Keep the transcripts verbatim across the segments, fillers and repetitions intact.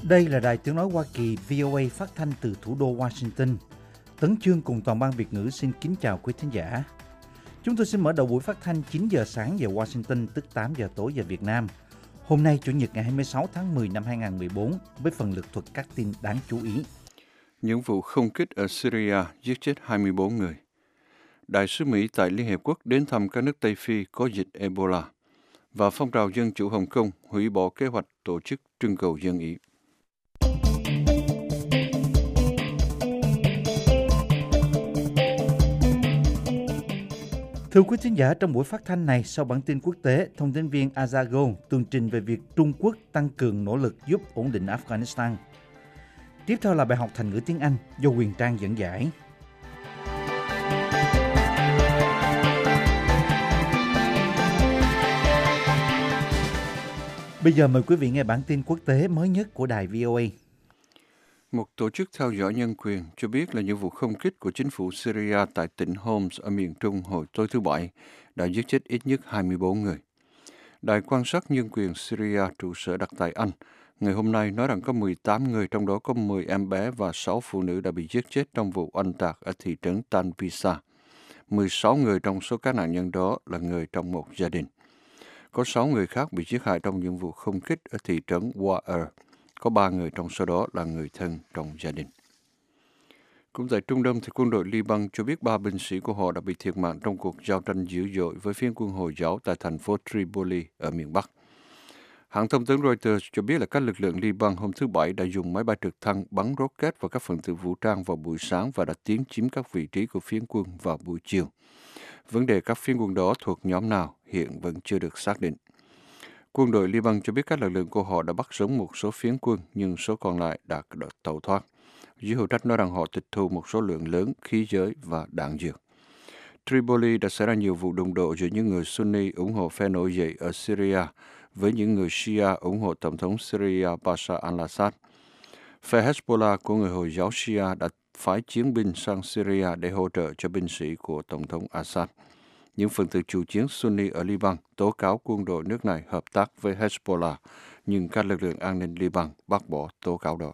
Đây là Đài Tiếng nói Hoa Kỳ vê o a phát thanh từ thủ đô Washington. Tấn Chương cùng toàn ban Việt ngữ xin kính chào quý thính giả. Chúng tôi xin mở đầu buổi phát thanh chín giờ sáng giờ Washington, tức tám giờ tối giờ Việt Nam. Hôm nay Chủ nhật ngày hai mươi sáu tháng mười năm hai nghìn không trăm mười bốn với phần lược thuật các tin đáng chú ý. Những vụ không kích ở Syria giết chết hai mươi bốn người. Đại sứ Mỹ tại Liên Hiệp Quốc đến thăm các nước Tây Phi có dịch Ebola. Và phong trào Dân chủ Hồng Kông hủy bỏ kế hoạch tổ chức trưng cầu dân ý. Thưa quý thính giả, trong buổi phát thanh này, sau bản tin quốc tế, thông tin viên Azago tường trình về việc Trung Quốc tăng cường nỗ lực giúp ổn định Afghanistan. Tiếp theo là bài học thành ngữ tiếng Anh do Huyền Trang dẫn giải. Bây giờ mời quý vị nghe bản tin quốc tế mới nhất của đài vê o a. Một tổ chức theo dõi nhân quyền cho biết là những vụ không kích của chính phủ Syria tại tỉnh Homs ở miền Trung hồi tối thứ Bảy đã giết chết ít nhất hai mươi bốn người. Đài quan sát nhân quyền Syria trụ sở đặt tại Anh ngày hôm nay nói rằng có mười tám người, trong đó có mười em bé và sáu phụ nữ đã bị giết chết trong vụ oanh tạc ở thị trấn Tanvisa. mười sáu người trong số các nạn nhân đó là người trong một gia đình. Có sáu người khác bị giết hại trong những vụ không kích ở thị trấn Wa'er. Có ba người trong số đó là người thân trong gia đình. Cũng tại Trung Đông, thì quân đội Liban cho biết ba binh sĩ của họ đã bị thiệt mạng trong cuộc giao tranh dữ dội với phiến quân Hồi giáo tại thành phố Tripoli ở miền Bắc. Hãng thông tấn Reuters cho biết là các lực lượng Liban hôm thứ Bảy đã dùng máy bay trực thăng bắn rocket vào các phần tử vũ trang vào buổi sáng và đã tiến chiếm các vị trí của phiến quân vào buổi chiều. Vấn đề các phiến quân đó thuộc nhóm nào hiện vẫn chưa được xác định. Quân đội Liban cho biết các lực lượng của họ đã bắt sống một số phiến quân, nhưng số còn lại đã tẩu thoát. Giới hữu trách nói rằng họ tịch thu một số lượng lớn khí giới và đạn dược. Tripoli đã xảy ra nhiều vụ đụng độ giữa những người Sunni ủng hộ phe nổi dậy ở Syria với những người Shia ủng hộ Tổng thống Syria Bashar al-Assad. Phe Hezbollah của người Hồi giáo Shia đã phái chiến binh sang Syria để hỗ trợ cho binh sĩ của Tổng thống Assad. Những phần tử chủ chiến Sunni ở Liban tố cáo quân đội nước này hợp tác với Hezbollah, nhưng các lực lượng an ninh Liban bác bỏ tố cáo đó.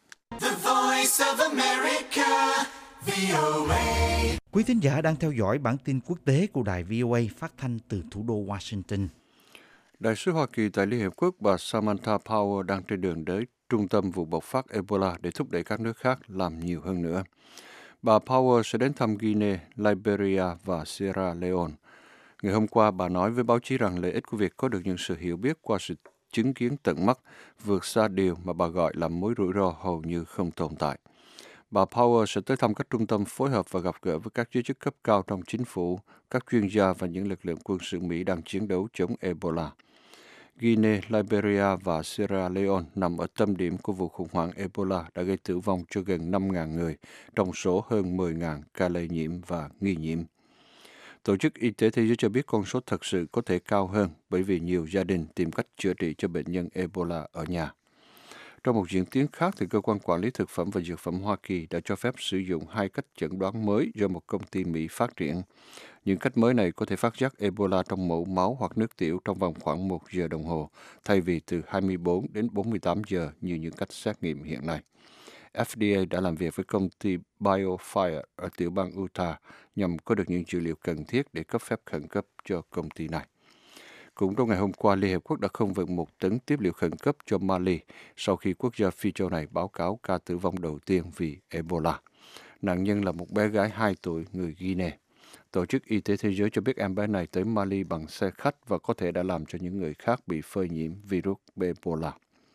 Quý thính giả đang theo dõi bản tin quốc tế của đài vê o a phát thanh từ thủ đô Washington. Đại sứ Hoa Kỳ tại Liên Hiệp Quốc bà Samantha Power đang trên đường đến trung tâm vụ bộc phát Ebola để thúc đẩy các nước khác làm nhiều hơn nữa. Bà Power sẽ đến thăm Guinea, Liberia và Sierra Leone. Ngày hôm qua, bà nói với báo chí rằng lợi ích của việc có được những sự hiểu biết qua sự chứng kiến tận mắt vượt xa điều mà bà gọi là mối rủi ro hầu như không tồn tại. Bà Power sẽ tới thăm các trung tâm phối hợp và gặp gỡ với các giới chức cấp cao trong chính phủ, các chuyên gia và những lực lượng quân sự Mỹ đang chiến đấu chống Ebola. Guinea, Liberia và Sierra Leone nằm ở tâm điểm của vụ khủng hoảng Ebola đã gây tử vong cho gần năm nghìn người, trong số hơn mười nghìn ca lây nhiễm và nghi nhiễm. Tổ chức Y tế Thế giới cho biết con số thật sự có thể cao hơn bởi vì nhiều gia đình tìm cách chữa trị cho bệnh nhân Ebola ở nhà. Trong một diễn tiến khác, thì Cơ quan Quản lý Thực phẩm và Dược phẩm Hoa Kỳ đã cho phép sử dụng hai cách chẩn đoán mới do một công ty Mỹ phát triển. Những cách mới này có thể phát giác Ebola trong mẫu máu hoặc nước tiểu trong vòng khoảng một giờ đồng hồ, thay vì từ hai mươi bốn đến bốn mươi tám giờ như những cách xét nghiệm hiện nay. ép đê a đã làm việc với công ty BioFire ở tiểu bang Utah nhằm có được những dữ liệu cần thiết để cấp phép khẩn cấp cho công ty này. Cũng trong ngày hôm qua, Liên Hiệp Quốc đã không vận một tấn tiếp liệu khẩn cấp cho Mali sau khi quốc gia Phi châu này báo cáo ca tử vong đầu tiên vì Ebola. Nạn nhân là một bé gái hai tuổi người Guinea. Tổ chức Y tế Thế giới cho biết em bé này tới Mali bằng xe khách và có thể đã làm cho những người khác bị phơi nhiễm virus Ebola.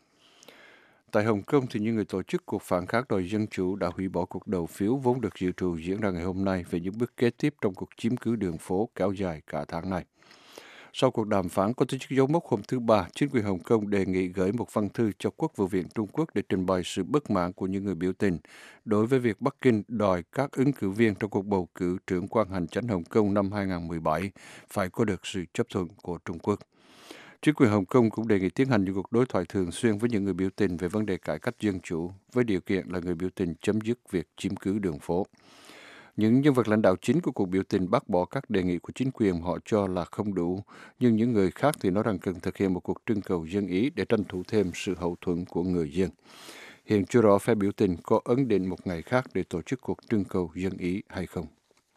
Tại Hồng Kông, thì những người tổ chức cuộc phản kháng đòi dân chủ đã hủy bỏ cuộc đầu phiếu vốn được dự trù diễn ra ngày hôm nay về những bước kế tiếp trong cuộc chiếm cứ đường phố kéo dài cả tháng này. Sau cuộc đàm phán có tổ chức dấu mốc hôm thứ Ba, chính quyền Hồng Kông đề nghị gửi một văn thư cho Quốc vụ viện Trung Quốc để trình bày sự bất mãn của những người biểu tình đối với việc Bắc Kinh đòi các ứng cử viên trong cuộc bầu cử trưởng quan hành chánh Hồng Kông năm hai nghìn không trăm mười bảy phải có được sự chấp thuận của Trung Quốc. Chính quyền Hồng Kông cũng đề nghị tiến hành những cuộc đối thoại thường xuyên với những người biểu tình về vấn đề cải cách dân chủ, với điều kiện là người biểu tình chấm dứt việc chiếm cứ đường phố. Những nhân vật lãnh đạo chính của cuộc biểu tình bác bỏ các đề nghị của chính quyền họ cho là không đủ, nhưng những người khác thì nói rằng cần thực hiện một cuộc trưng cầu dân ý để tranh thủ thêm sự hậu thuẫn của người dân. Hiện chưa rõ phe biểu tình có ấn định một ngày khác để tổ chức cuộc trưng cầu dân ý hay không.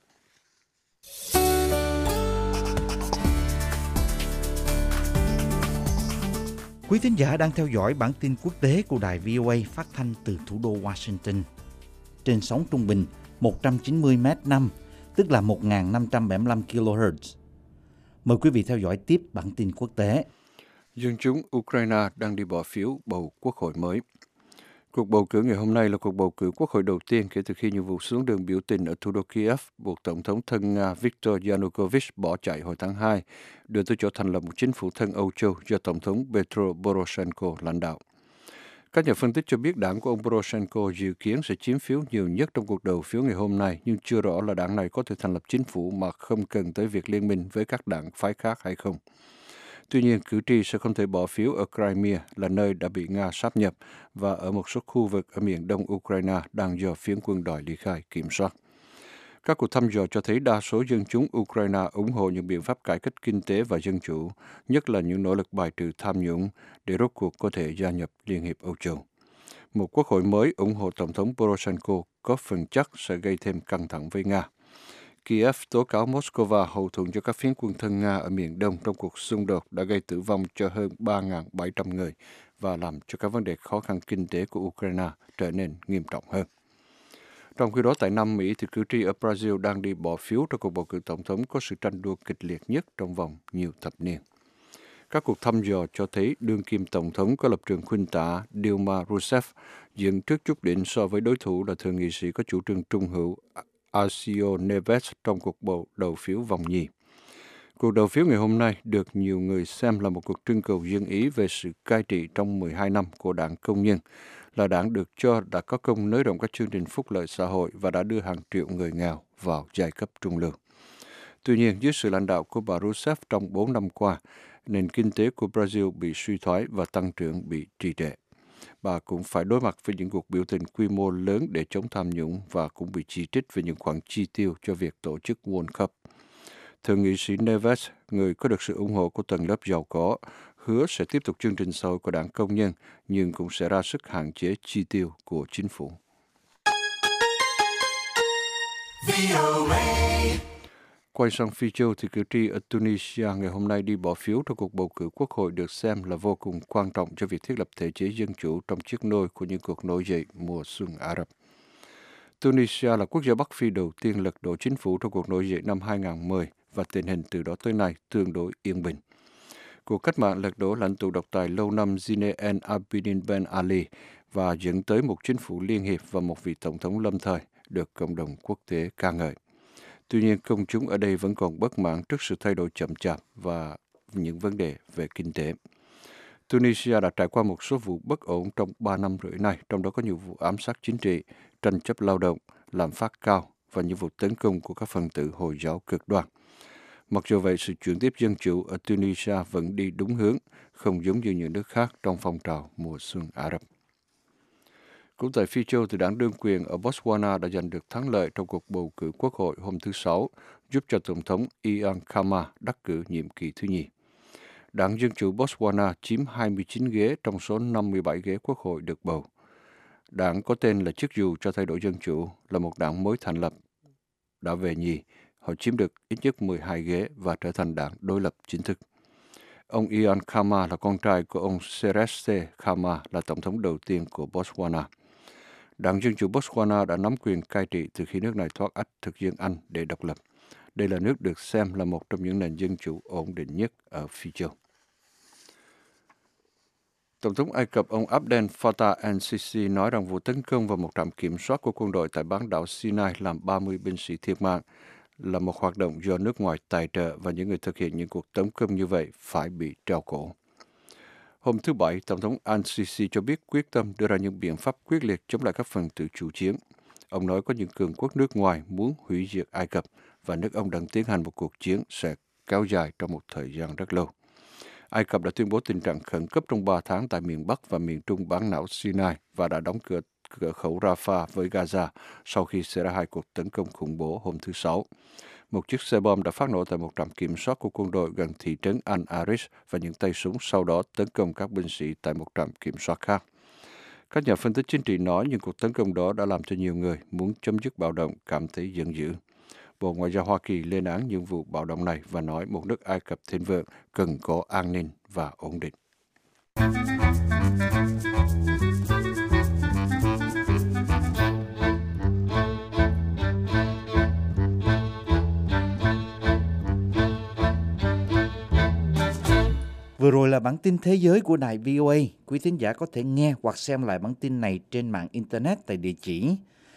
Quý thính giả đang theo dõi bản tin quốc tế của đài vê o a phát thanh từ thủ đô Washington. Trên sóng trung bình một trăm chín mươi mét năm, tức là một nghìn năm trăm bảy mươi lăm ki lô héc. Mời quý vị theo dõi tiếp bản tin quốc tế. Dân chúng Ukraine đang đi bỏ phiếu bầu quốc hội mới. Cuộc bầu cử ngày hôm nay là cuộc bầu cử quốc hội đầu tiên kể từ khi những vụ xuống đường biểu tình ở thủ đô Kiev buộc Tổng thống thân Nga Viktor Yanukovych bỏ chạy hồi tháng hai, đưa tới chỗ thành lập một chính phủ thân Âu Châu do Tổng thống Petro Poroshenko lãnh đạo. Các nhà phân tích cho biết đảng của ông Poroshenko dự kiến sẽ chiếm phiếu nhiều nhất trong cuộc đầu phiếu ngày hôm nay, nhưng chưa rõ là đảng này có thể thành lập chính phủ mà không cần tới việc liên minh với các đảng phái khác hay không. Tuy nhiên, cử tri sẽ không thể bỏ phiếu ở Crimea là nơi đã bị Nga sáp nhập và ở một số khu vực ở miền đông Ukraine đang do phiến quân đòi ly khai kiểm soát. Các cuộc thăm dò cho thấy đa số dân chúng Ukraine ủng hộ những biện pháp cải cách kinh tế và dân chủ, nhất là những nỗ lực bài trừ tham nhũng để rốt cuộc có thể gia nhập Liên hiệp Âu Châu. Một quốc hội mới ủng hộ Tổng thống Poroshenko có phần chắc sẽ gây thêm căng thẳng với Nga. Kiev tố cáo Moscow hậu thuẫn cho các phiến quân thân Nga ở miền đông trong cuộc xung đột đã gây tử vong cho hơn ba nghìn bảy trăm người và làm cho các vấn đề khó khăn kinh tế của Ukraine trở nên nghiêm trọng hơn. Trong khi đó, tại Nam Mỹ, thì cử tri ở Brazil đang đi bỏ phiếu trong cuộc bầu cử tổng thống có sự tranh đua kịch liệt nhất trong vòng nhiều thập niên. Các cuộc thăm dò cho thấy đương kim tổng thống có lập trường khuynh tả Dilma Rousseff dẫn trước chút đỉnh so với đối thủ là thượng nghị sĩ có chủ trương trung hữu Aécio Neves trong cuộc bầu đầu phiếu vòng nhì. Cuộc đầu phiếu ngày hôm nay được nhiều người xem là một cuộc trưng cầu dân ý về sự cai trị trong mười hai năm của Đảng Công nhân, là đảng được cho đã có công nới rộng các chương trình phúc lợi xã hội và đã đưa hàng triệu người nghèo vào giai cấp trung lưu. Tuy nhiên, dưới sự lãnh đạo của bà Rousseff trong bốn năm qua, nền kinh tế của Brazil bị suy thoái và tăng trưởng bị trì trệ. Bà cũng phải đối mặt với những cuộc biểu tình quy mô lớn để chống tham nhũng và cũng bị chỉ trích về những khoản chi tiêu cho việc tổ chức World Cup. Thượng nghị sĩ Neves, người có được sự ủng hộ của tầng lớp giàu có, hứa sẽ tiếp tục chương trình xã hội của Đảng Công nhân, nhưng cũng sẽ ra sức hạn chế chi tiêu của chính phủ. Quay sang Phi Châu thì cử tri ở Tunisia ngày hôm nay đi bỏ phiếu trong cuộc bầu cử quốc hội được xem là vô cùng quan trọng cho việc thiết lập thể chế dân chủ trong chiếc nôi của những cuộc nổi dậy mùa xuân Ả Rập. Tunisia là quốc gia Bắc Phi đầu tiên lật đổ chính phủ trong cuộc nổi dậy năm hai nghìn không trăm mười và tình hình từ đó tới nay tương đối yên bình. Cuộc cách mạng lật đổ lãnh tụ độc tài lâu năm Zine El Abidine Ben Ali và dẫn tới một chính phủ liên hiệp và một vị tổng thống lâm thời được cộng đồng quốc tế ca ngợi. Tuy nhiên, công chúng ở đây vẫn còn bất mãn trước sự thay đổi chậm chạp và những vấn đề về kinh tế. Tunisia đã trải qua một số vụ bất ổn trong ba năm rưỡi này, trong đó có nhiều vụ ám sát chính trị, tranh chấp lao động, lạm phát cao và những vụ tấn công của các phần tử Hồi giáo cực đoan. Mặc dù vậy, sự chuyển tiếp dân chủ ở Tunisia vẫn đi đúng hướng, không giống như những nước khác trong phong trào mùa xuân Ả Rập. Cũng tại Phi Châu, thì đảng đương quyền ở Botswana đã giành được thắng lợi trong cuộc bầu cử quốc hội hôm thứ Sáu, giúp cho Tổng thống Ian Khama đắc cử nhiệm kỳ thứ nhì. Đảng Dân chủ Botswana chiếm hai mươi chín ghế trong số năm mươi bảy ghế quốc hội được bầu. Đảng có tên là Chức dù cho thay đổi dân chủ, là một đảng mới thành lập, đã về nhì. Họ chiếm được ít nhất mười hai ghế và trở thành đảng đối lập chính thức. Ông Ian Khama là con trai của ông Seretse Khama, là tổng thống đầu tiên của Botswana. Đảng Dân chủ Botswana đã nắm quyền cai trị từ khi nước này thoát ách thực dân Anh để độc lập. Đây là nước được xem là một trong những nền dân chủ ổn định nhất ở Phi Châu. Tổng thống Ai Cập ông Abdel Fattah el-Sisi nói rằng vụ tấn công vào một trạm kiểm soát của quân đội tại bán đảo Sinai làm ba mươi binh sĩ thiệt mạng là một hoạt động do nước ngoài tài trợ và những người thực hiện những cuộc tấn công như vậy phải bị treo cổ. Hôm thứ Bảy, Tổng thống al-Sisi cho biết quyết tâm đưa ra những biện pháp quyết liệt chống lại các phần tử chủ chiến. Ông nói có những cường quốc nước ngoài muốn hủy diệt Ai Cập và nước ông đang tiến hành một cuộc chiến sẽ kéo dài trong một thời gian rất lâu. Ai Cập đã tuyên bố tình trạng khẩn cấp trong ba tháng tại miền Bắc và miền Trung bán đảo Sinai và đã đóng cửa cửa khẩu Rafah với Gaza sau khi xảy ra hai cuộc tấn công khủng bố hôm thứ Sáu. Một chiếc xe bom đã phát nổ tại một trạm kiểm soát của quân đội gần thị trấn Al-Arish và những tay súng sau đó tấn công các binh sĩ tại một trạm kiểm soát khác. Các nhà phân tích chính trị nói những cuộc tấn công đó đã làm cho nhiều người muốn chấm dứt bạo động cảm thấy giận dữ. Bộ Ngoại giao Hoa Kỳ lên án những vụ bạo động này và nói một nước Ai Cập thịnh vượng cần có an ninh và ổn định. Vừa rồi là bản tin thế giới của đài vê o a. Quý thính giả có thể nghe hoặc xem lại bản tin này trên mạng Internet tại địa chỉ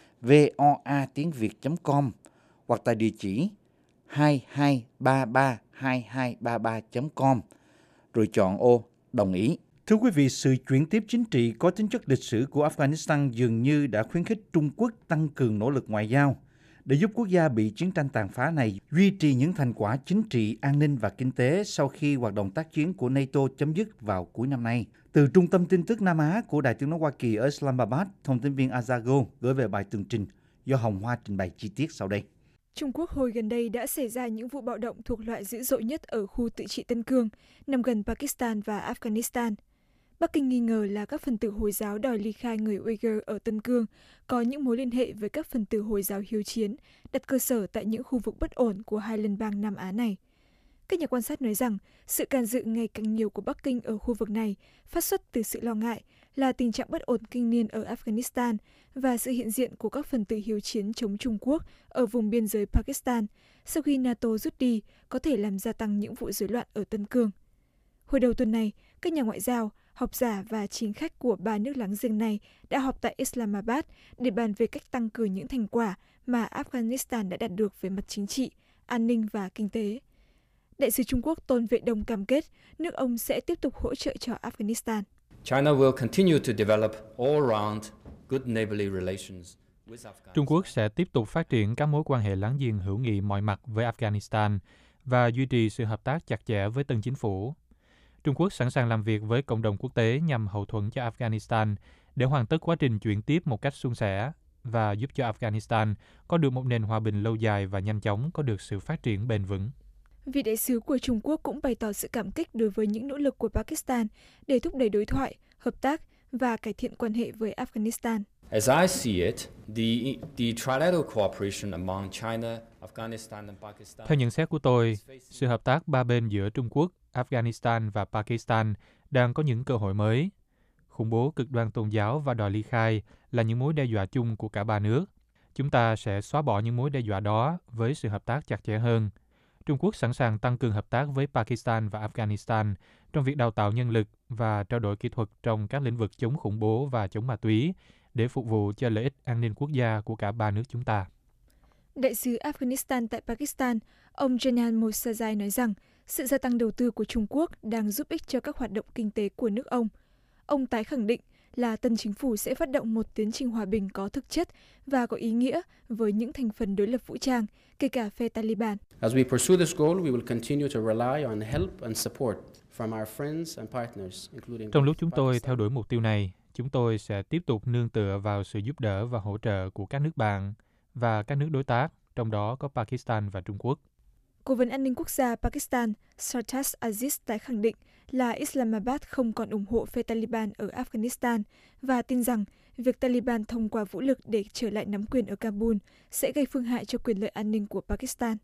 voa tiếng việt chấm com hoặc tại địa chỉ hai hai ba ba hai hai ba ba chấm com, rồi chọn ô đồng ý. Thưa quý vị, sự chuyển tiếp chính trị có tính chất lịch sử của Afghanistan dường như đã khuyến khích Trung Quốc tăng cường nỗ lực ngoại giao để giúp quốc gia bị chiến tranh tàn phá này duy trì những thành quả chính trị, an ninh và kinh tế sau khi hoạt động tác chiến của NATO chấm dứt vào cuối năm nay. Từ Trung tâm tin tức Nam Á của Đài Tiếng nói Hoa Kỳ ở Islamabad, thông tin viên Azago gửi về bài tường trình do Hồng Hoa trình bày chi tiết sau đây. Trung Quốc hồi gần đây đã xảy ra những vụ bạo động thuộc loại dữ dội nhất ở khu tự trị Tân Cương, nằm gần Pakistan và Afghanistan. Bắc Kinh nghi ngờ là các phần tử Hồi giáo đòi ly khai người Uyghur ở Tân Cương có những mối liên hệ với các phần tử Hồi giáo hiếu chiến, đặt cơ sở tại những khu vực bất ổn của hai liên bang Nam Á này. Các nhà quan sát nói rằng sự can dự ngày càng nhiều của Bắc Kinh ở khu vực này phát xuất từ sự lo ngại là tình trạng bất ổn kinh niên ở Afghanistan và sự hiện diện của các phần tử hiếu chiến chống Trung Quốc ở vùng biên giới Pakistan sau khi NATO rút đi có thể làm gia tăng những vụ rối loạn ở Tân Cương. Hồi đầu tuần này, các nhà ngoại giao, học giả và chính khách của ba nước láng giềng này đã họp tại Islamabad để bàn về cách tăng cường những thành quả mà Afghanistan đã đạt được về mặt chính trị, an ninh và kinh tế. Đại sứ Trung Quốc Tôn Vệ Đông cam kết nước ông sẽ tiếp tục hỗ trợ cho Afghanistan. China will continue to develop all-round good neighborly relations with Afghanistan. Trung Quốc sẽ tiếp tục phát triển các mối quan hệ láng giềng hữu nghị mọi mặt với Afghanistan và duy trì sự hợp tác chặt chẽ với tân chính phủ. Trung Quốc sẵn sàng làm việc với cộng đồng quốc tế nhằm hậu thuẫn cho Afghanistan để hoàn tất quá trình chuyển tiếp một cách suôn sẻ và giúp cho Afghanistan có được một nền hòa bình lâu dài và nhanh chóng có được sự phát triển bền vững. Vị đại sứ của Trung Quốc cũng bày tỏ sự cảm kích đối với những nỗ lực của Pakistan để thúc đẩy đối thoại, hợp tác và cải thiện quan hệ với Afghanistan. As I see it, the the trilateral cooperation among China, Afghanistan and Pakistan. Theo nhận xét của tôi, sự hợp tác ba bên giữa Trung Quốc, Afghanistan và Pakistan đang có những cơ hội mới. Khủng bố cực đoan tôn giáo và đòi ly khai là những mối đe dọa chung của cả ba nước. Chúng ta sẽ xóa bỏ những mối đe dọa đó với sự hợp tác chặt chẽ hơn. Trung Quốc sẵn sàng tăng cường hợp tác với Pakistan và Afghanistan trong việc đào tạo nhân lực và trao đổi kỹ thuật trong các lĩnh vực chống khủng bố và chống ma túy để phục vụ cho lợi ích an ninh quốc gia của cả ba nước chúng ta. Đại sứ Afghanistan tại Pakistan, ông Janan Mosazai nói rằng sự gia tăng đầu tư của Trung Quốc đang giúp ích cho các hoạt động kinh tế của nước ông. Ông tái khẳng định là tân chính phủ sẽ phát động một tiến trình hòa bình có thực chất và có ý nghĩa với những thành phần đối lập vũ trang, kể cả phe Taliban. As we pursue this goal, we will continue to rely on help and support from our friends and partners, including Trong lúc chúng tôi theo đuổi mục tiêu này, chúng tôi sẽ tiếp tục nương tựa vào sự giúp đỡ và hỗ trợ của các nước bạn và các nước đối tác, trong đó có Pakistan và Trung Quốc. Cố vấn an ninh quốc gia Pakistan Sartaj Aziz tái khẳng định là Islamabad không còn ủng hộ phe Taliban ở Afghanistan và tin rằng việc Taliban thông qua vũ lực để trở lại nắm quyền ở Kabul sẽ gây phương hại cho quyền lợi an ninh của Pakistan.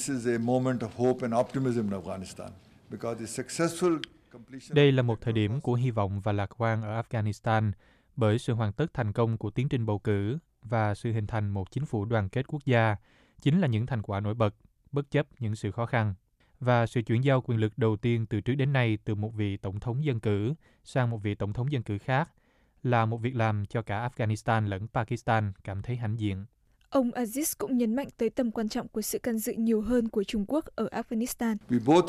Đây là một thời điểm của hy vọng và lạc quan ở Afghanistan bởi sự hoàn tất thành công của tiến trình bầu cử và sự hình thành một chính phủ đoàn kết quốc gia chính là những thành quả nổi bật, bất chấp những sự khó khăn. Và sự chuyển giao quyền lực đầu tiên từ trước đến nay từ một vị tổng thống dân cử sang một vị tổng thống dân cử khác là một việc làm cho cả Afghanistan lẫn Pakistan cảm thấy hãnh diện. Ông Aziz cũng nhấn mạnh tới tầm quan trọng của sự can dự nhiều hơn của Trung Quốc ở Afghanistan.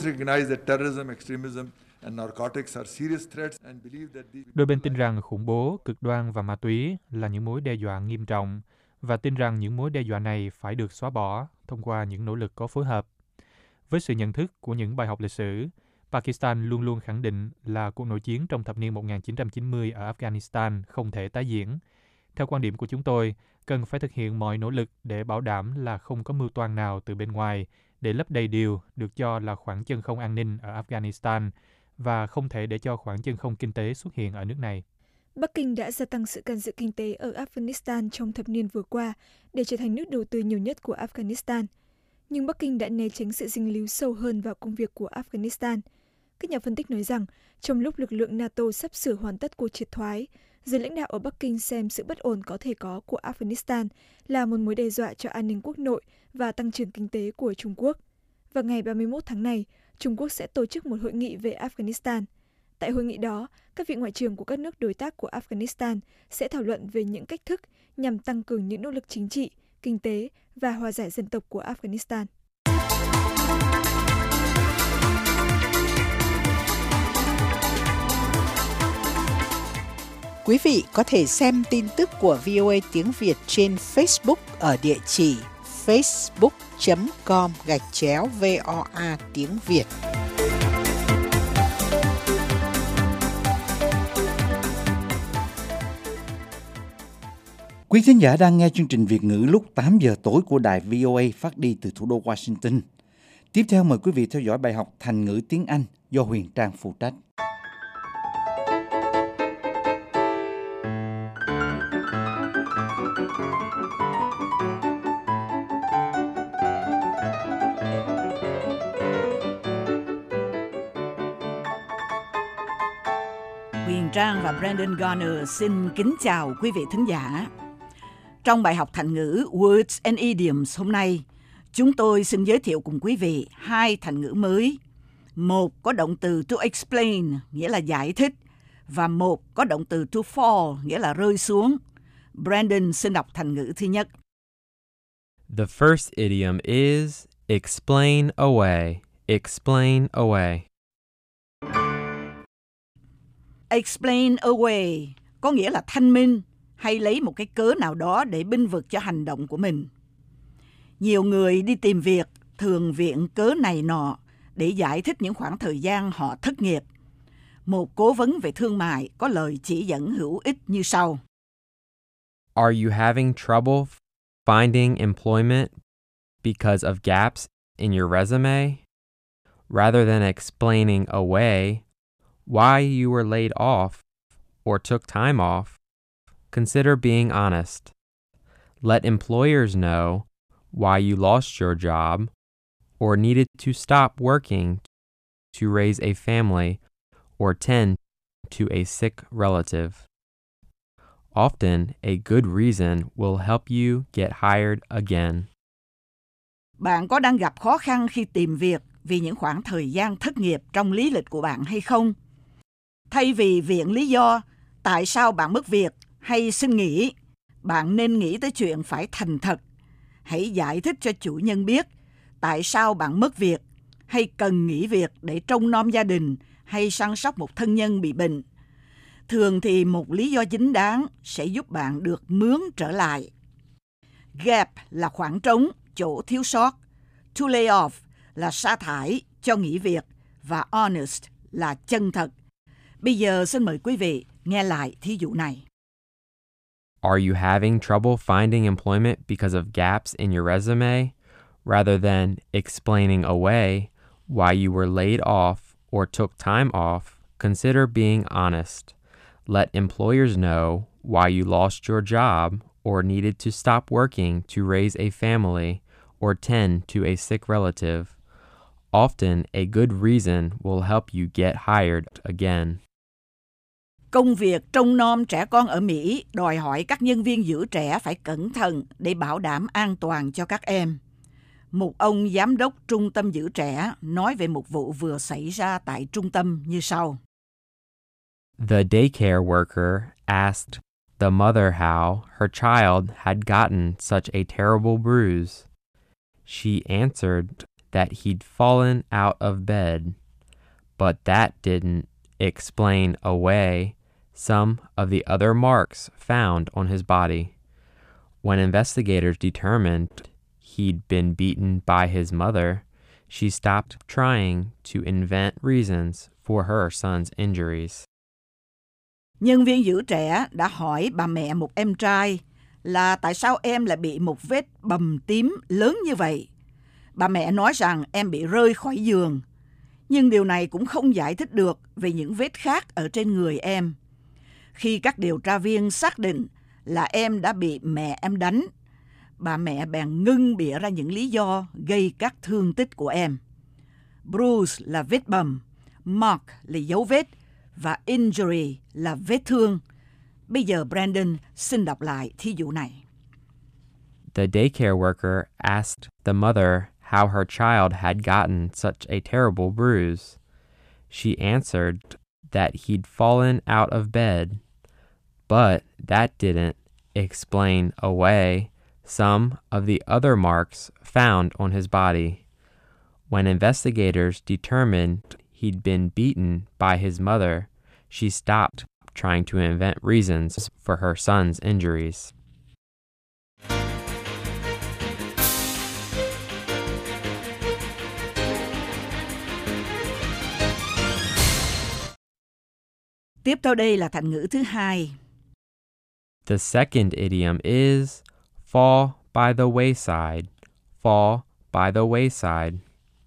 Đôi bên tin rằng khủng bố, cực đoan và ma túy là những mối đe dọa nghiêm trọng và tin rằng những mối đe dọa này phải được xóa bỏ thông qua những nỗ lực có phối hợp. Với sự nhận thức của những bài học lịch sử, Pakistan luôn luôn khẳng định là cuộc nội chiến trong thập niên một nghìn chín trăm chín mươi ở Afghanistan không thể tái diễn. Theo quan điểm của chúng tôi, cần phải thực hiện mọi nỗ lực để bảo đảm là không có mưu toan nào từ bên ngoài để lấp đầy điều được cho là khoảng chân không an ninh ở Afghanistan và không thể để cho khoảng chân không kinh tế xuất hiện ở nước này. Bắc Kinh đã gia tăng sự can dự kinh tế ở Afghanistan trong thập niên vừa qua để trở thành nước đầu tư nhiều nhất của Afghanistan. Nhưng Bắc Kinh đã né tránh sự dính líu sâu hơn vào công việc của Afghanistan. Các nhà phân tích nói rằng, trong lúc lực lượng NATO sắp sửa hoàn tất cuộc triệt thoái, giới lãnh đạo ở Bắc Kinh xem sự bất ổn có thể có của Afghanistan là một mối đe dọa cho an ninh quốc nội và tăng trưởng kinh tế của Trung Quốc. Vào ngày ba mươi mốt tháng này, Trung Quốc sẽ tổ chức một hội nghị về Afghanistan. Tại hội nghị đó, các vị ngoại trưởng của các nước đối tác của Afghanistan sẽ thảo luận về những cách thức nhằm tăng cường những nỗ lực chính trị, kinh tế và hòa giải dân tộc của Afghanistan. Quý vị có thể xem tin tức của vê o a tiếng Việt trên Facebook ở địa chỉ facebook chấm com gạch chéo voa tiếng Việt. Quý thính giả đang nghe chương trình Việt ngữ lúc tám giờ tối của đài vê o a phát đi từ thủ đô Washington. Tiếp theo mời quý vị theo dõi bài học Thành ngữ tiếng Anh do Huyền Trang phụ trách. Huyền Trang và Brandon Garner xin kính chào quý vị thính giả. Trong bài học thành ngữ Words and Idioms hôm nay, chúng tôi xin giới thiệu cùng quý vị hai thành ngữ mới. Một có động từ to explain, nghĩa là giải thích, và một có động từ to fall, nghĩa là rơi xuống. Brandon xin đọc thành ngữ thứ nhất. The first idiom is explain away. Explain away. Explain away có nghĩa là thanh minh hay lấy một cái cớ nào đó để bênh vực cho hành động của mình. Nhiều người đi tìm việc thường viện cớ này nọ để giải thích những khoảng thời gian họ thất nghiệp. Một cố vấn về thương mại có lời chỉ dẫn hữu ích như sau. Are you having trouble finding employment because of gaps in your resume? Rather than explaining away why you were laid off or took time off, consider being honest. Let employers know why you lost your job or needed to stop working to raise a family or tend to a sick relative. Often, a good reason will help you get hired again. Bạn có đang gặp khó khăn khi tìm việc vì những khoảng thời gian thất nghiệp trong lý lịch của bạn hay không? Thay vì viện lý do tại sao bạn mất việc hay xin nghỉ, bạn nên nghĩ tới chuyện phải thành thật. Hãy giải thích cho chủ nhân biết tại sao bạn mất việc hay cần nghỉ việc để trông nom gia đình hay săn sóc một thân nhân bị bệnh. Thường thì một lý do chính đáng sẽ giúp bạn được mướn trở lại. Gap là khoảng trống, chỗ thiếu sót. To lay off là sa thải, cho nghỉ việc. Và honest là chân thật. Bây giờ xin mời quý vị nghe lại thí dụ này. Are you having trouble finding employment because of gaps in your resume? Rather than explaining away why you were laid off or took time off, consider being honest. Let employers know why you lost your job or needed to stop working to raise a family or tend to a sick relative. Often, a good reason will help you get hired again. Công việc trông nom trẻ con ở Mỹ đòi hỏi các nhân viên giữ trẻ phải cẩn thận để bảo đảm an toàn cho các em. Một ông giám đốc trung tâm giữ trẻ nói về một vụ vừa xảy ra tại trung tâm như sau. The daycare worker asked the mother how her child had gotten such a terrible bruise. She answered that he'd fallen out of bed, but that didn't explain away some of the other marks found on his body. When investigators determined he'd been beaten by his mother, she stopped trying to invent reasons for her son's injuries. Nhân viên giữ trẻ đã hỏi bà mẹ một em trai là tại sao em lại bị một vết bầm tím lớn như vậy. Bà mẹ nói rằng em bị rơi khỏi giường, nhưng điều này cũng không giải thích được về những vết khác ở trên người em. Khi các điều tra viên xác định là em đã bị mẹ em đánh, bà mẹ bèn ngưng bịa ra những lý do gây các thương tích của em. Bruise là vết bầm, mark là dấu vết, và injury là vết thương. Bây giờ Brandon xin đọc lại thí dụ này. The daycare worker asked the mother how her child had gotten such a terrible bruise. She answered that he'd fallen out of bed, but that didn't explain away some of the other marks found on his body. When investigators determined he'd been beaten by his mother, she stopped trying to invent reasons for her son's injuries. Tiếp theo đây là thành ngữ thứ hai. The second idiom is fall by the wayside. Fall by the wayside.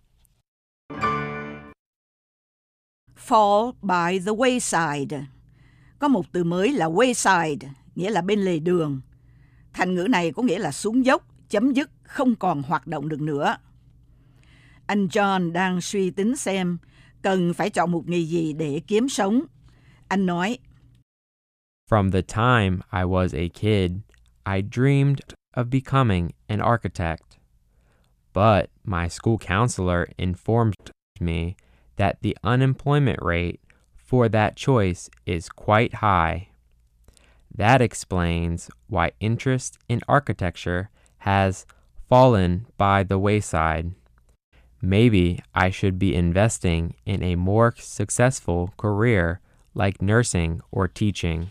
Fall by the wayside. Có một từ mới là wayside, nghĩa là bên lề đường. Thành ngữ này có nghĩa là xuống dốc, chấm dứt, không còn hoạt động được nữa. Anh John đang suy tính xem cần phải chọn một nghề gì để kiếm sống. Anh nói, From the time I was a kid, I dreamed of becoming an architect. But my school counselor informed me that the unemployment rate for that choice is quite high. That explains why interest in architecture has fallen by the wayside. Maybe I should be investing in a more successful career like nursing or teaching.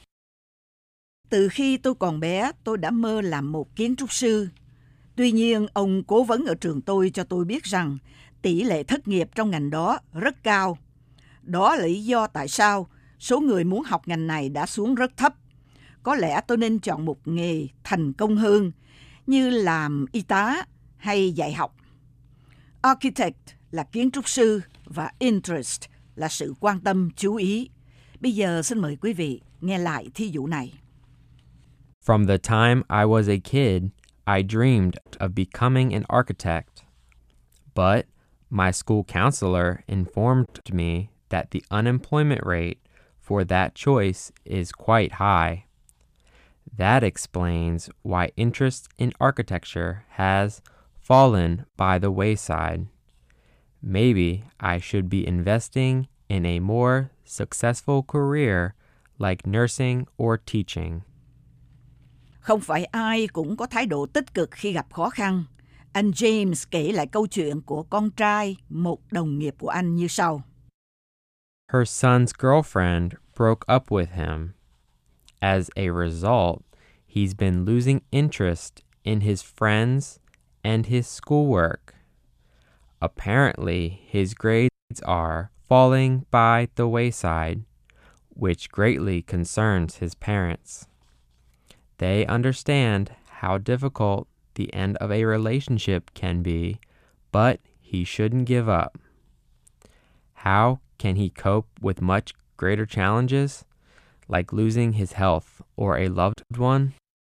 Từ khi tôi còn bé, tôi đã mơ làm một kiến trúc sư. Tuy nhiên, ông cố vấn ở trường tôi cho tôi biết rằng tỷ lệ thất nghiệp trong ngành đó rất cao. Đó là lý do tại sao số người muốn học ngành này đã xuống rất thấp. Có lẽ tôi nên chọn một nghề thành công hơn, như làm y tá hay dạy học. Architect là kiến trúc sư và interest là sự quan tâm, chú ý. Bây giờ xin mời quý vị nghe lại thí dụ này. From the time I was a kid, I dreamed of becoming an architect. But my school counselor informed me that the unemployment rate for that choice is quite high. That explains why interest in architecture has fallen by the wayside. Maybe I should be investing in a more successful career like nursing or teaching. Không phải ai cũng có thái độ tích cực khi gặp khó khăn. Anh James kể lại câu chuyện của con trai, một đồng nghiệp của anh như sau. Her son's girlfriend broke up with him. As a result, he's been losing interest in his friends and his schoolwork. Apparently, his grades are falling by the wayside, which greatly concerns his parents. They understand how difficult the end of a relationship can be, but he shouldn't give up. How can he cope with much greater challenges, like losing his health or a loved one?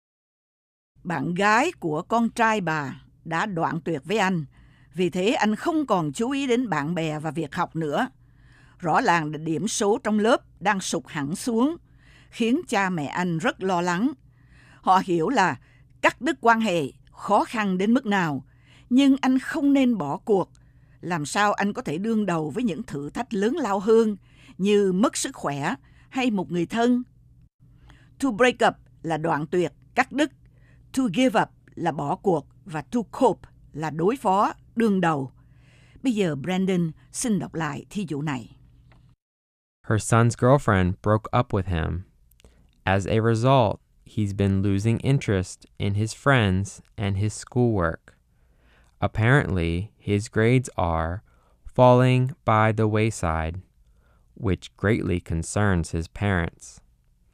Bạn gái của con trai bà đã đoạn tuyệt với anh, vì thế anh không còn chú ý đến bạn bè và việc học nữa. Rõ ràng là điểm số trong lớp đang sụt hẳn xuống, khiến cha mẹ anh rất lo lắng. Họ hiểu là cắt đứt quan hệ khó khăn đến mức nào, nhưng anh không nên bỏ cuộc. Làm sao anh có thể đương đầu với những thử thách lớn lao hơn như mất sức khỏe hay một người thân? To break up là đoạn tuyệt, cắt đứt. To give up là bỏ cuộc và to cope là đối phó, đương đầu. Bây giờ Brandon xin đọc lại thí dụ này. Her son's girlfriend broke up with him. As a result, he's been losing interest in his friends and his schoolwork. Apparently, his grades are falling by the wayside, which greatly concerns his parents.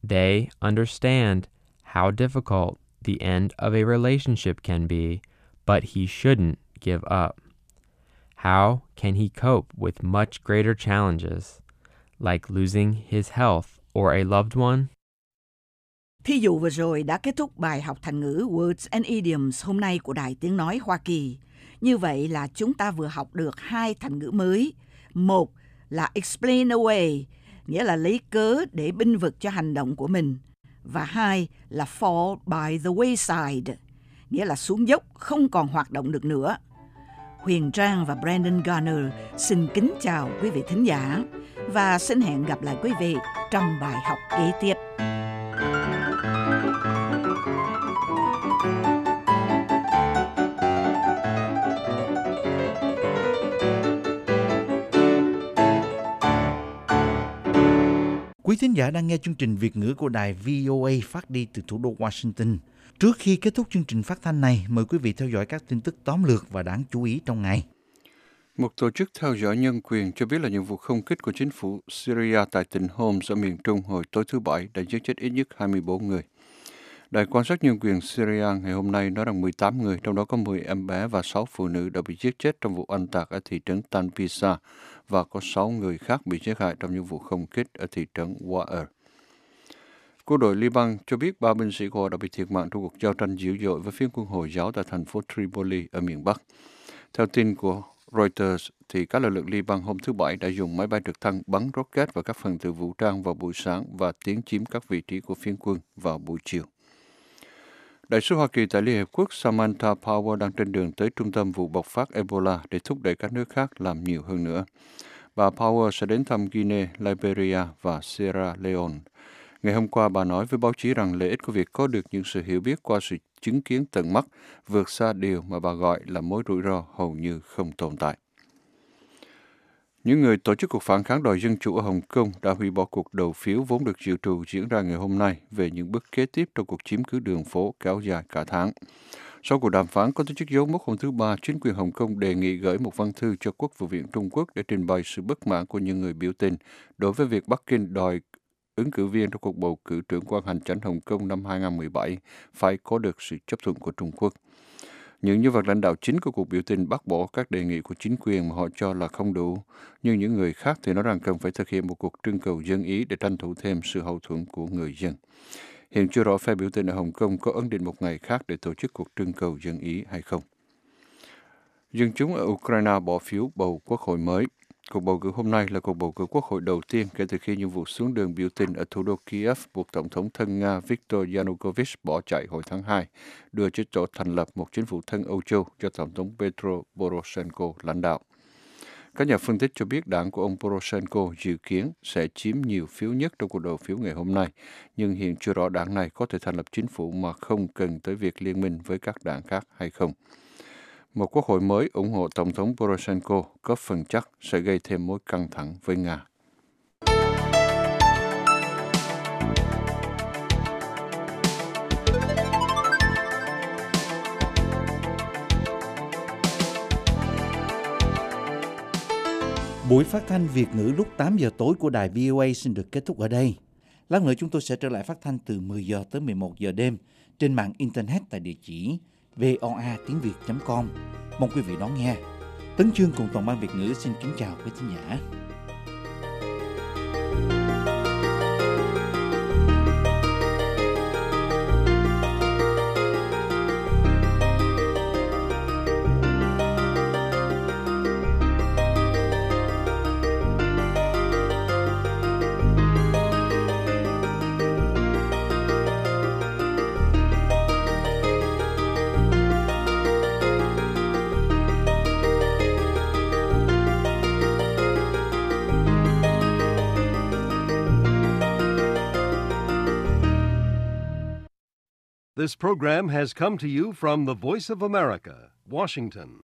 They understand how difficult the end of a relationship can be, but he shouldn't give up. How can he cope with much greater challenges, like losing his health or a loved one? Thí dụ vừa rồi đã kết thúc bài học thành ngữ Words and Idioms hôm nay của Đài Tiếng Nói Hoa Kỳ. Như vậy là chúng ta vừa học được hai thành ngữ mới. Một là explain away, nghĩa là lấy cớ để bênh vực cho hành động của mình. Và hai là fall by the wayside, nghĩa là xuống dốc không còn hoạt động được nữa. Huyền Trang và Brandon Garner xin kính chào quý vị thính giả và xin hẹn gặp lại quý vị trong bài học kế tiếp. Quý thính giả đang nghe chương trình Việt ngữ của đài vê o a phát đi từ thủ đô Washington. Trước khi kết thúc chương trình phát thanh này, mời quý vị theo dõi các tin tức tóm lược và đáng chú ý trong ngày. Một tổ chức theo dõi nhân quyền cho biết là những vụ không kích của chính phủ Syria tại tỉnh Homs ở miền Trung hồi tối thứ Bảy đã giết chết ít nhất hai mươi bốn người. Đài quan sát nhân quyền Syria ngày hôm nay nói rằng mười tám người, trong đó có mười em bé và sáu phụ nữ đã bị giết chết trong vụ oanh tạc ở thị trấn Tanpisa và có sáu người khác bị giết hại trong những vụ không kích ở thị trấn Wa'er. Quân đội Liban cho biết ba binh sĩ của họ đã bị thiệt mạng trong cuộc giao tranh dữ dội với phiến quân Hồi giáo tại thành phố Tripoli ở miền Bắc. Theo tin của Reuters, thì các lực lượng Liban hôm thứ Bảy đã dùng máy bay trực thăng bắn rocket vào các phần tử vũ trang vào buổi sáng và tiến chiếm các vị trí của phiến quân vào buổi chiều. Đại sứ Hoa Kỳ tại Liên Hiệp Quốc Samantha Power đang trên đường tới trung tâm vụ bộc phát Ebola để thúc đẩy các nước khác làm nhiều hơn nữa. Bà Power sẽ đến thăm Guinea, Liberia và Sierra Leone. Ngày hôm qua, bà nói với báo chí rằng lợi ích của việc có được những sự hiểu biết qua sự chứng kiến tận mắt vượt xa điều mà bà gọi là mối rủi ro hầu như không tồn tại. Những người tổ chức cuộc phản kháng đòi dân chủ ở Hồng Kông đã hủy bỏ cuộc đầu phiếu vốn được dự trù diễn ra ngày hôm nay về những bước kế tiếp trong cuộc chiếm cứ đường phố kéo dài cả tháng. Sau cuộc đàm phán có tổ chức dấu mốc hôm thứ Ba, chính quyền Hồng Kông đề nghị gửi một văn thư cho Quốc vụ viện Trung Quốc để trình bày sự bất mãn của những người biểu tình đối với việc Bắc Kinh đòi ứng cử viên trong cuộc bầu cử trưởng quan hành chánh Hồng Kông năm hai không một bảy phải có được sự chấp thuận của Trung Quốc. Những nhân vật lãnh đạo chính của cuộc biểu tình bác bỏ các đề nghị của chính quyền mà họ cho là không đủ, nhưng những người khác thì nói rằng cần phải thực hiện một cuộc trưng cầu dân ý để tranh thủ thêm sự hậu thuẫn của người dân. Hiện chưa rõ phe biểu tình ở Hồng Kông có ấn định một ngày khác để tổ chức cuộc trưng cầu dân ý hay không. Dân chúng ở Ukraine bỏ phiếu bầu quốc hội mới. Cuộc bầu cử hôm nay là cuộc bầu cử quốc hội đầu tiên kể từ khi những vụ xuống đường biểu tình ở thủ đô Kiev buộc Tổng thống thân Nga Viktor Yanukovych bỏ chạy hồi tháng hai, đưa cho chỗ thành lập một chính phủ thân Âu Châu do Tổng thống Petro Poroshenko lãnh đạo. Các nhà phân tích cho biết đảng của ông Poroshenko dự kiến sẽ chiếm nhiều phiếu nhất trong cuộc đầu phiếu ngày hôm nay, nhưng hiện chưa rõ đảng này có thể thành lập chính phủ mà không cần tới việc liên minh với các đảng khác hay không. Một quốc hội mới ủng hộ Tổng thống Poroshenko có phần chắc sẽ gây thêm mối căng thẳng với Nga. Buổi phát thanh Việt ngữ lúc tám giờ tối của đài vê o a xin được kết thúc ở đây. Lát nữa chúng tôi sẽ trở lại phát thanh từ mười giờ tới mười một giờ đêm trên mạng Internet tại địa chỉ voa tiếng việt chấm com. Mong quý vị đón nghe. Tấn Chương cùng toàn ban Việt ngữ xin kính chào quý thính giả. This program has come to you from the Voice of America, Washington.